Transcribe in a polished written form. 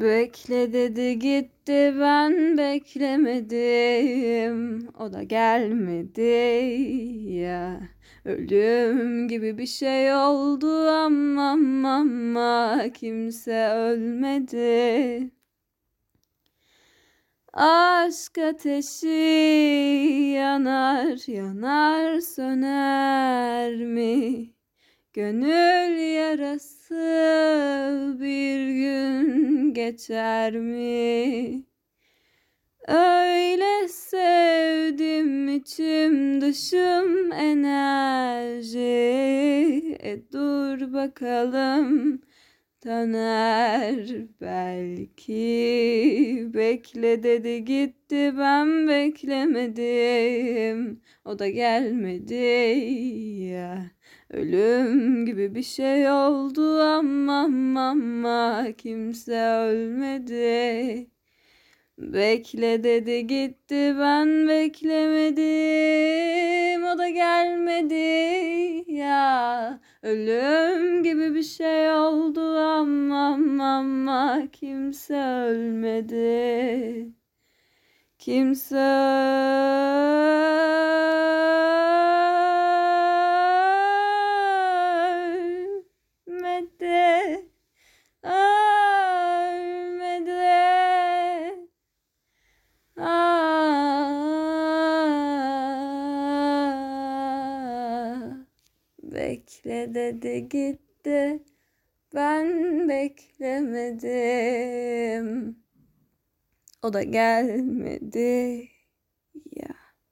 Bekle dedi gitti, ben beklemedim, o da gelmedi ya. Ölüm gibi bir şey oldu ama kimse ölmedi. Aşk ateşi yanar yanar söner mi? Gönül yarası bir gün geçer mi? Öyle sevdim içim dışım enerji. Dur bakalım döner belki. Bekle dedi gitti, ben beklemedim, o da gelmedi ya. Ölüm gibi bir şey oldu ama kimse ölmedi. Bekle dedi gitti, ben beklemedim, o da gelmedi ya. Ölüm gibi bir şey oldu ama kimse ölmedi. Kimse ölmedi. Ölmedi. Bekle dedi gitti, ben beklemedim, o da gelmedi.